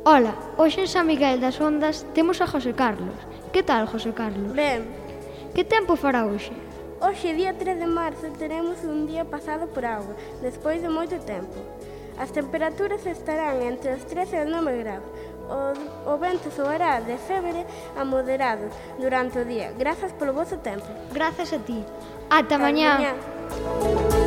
Ola, hoxe en San Miguel das Ondas temos a José Carlos. Que tal, José Carlos? Ben, Que tempo fará hoxe? hoxe, día 3 de marzo, teremos un día pasado por auga, despois de moito tempo. As temperaturas estarán entre os 13 e os 9 graus. O vento soará de febre a moderado durante o día. Grazas polo vosso tempo. Grazas a ti. Ata mañá. Mañá.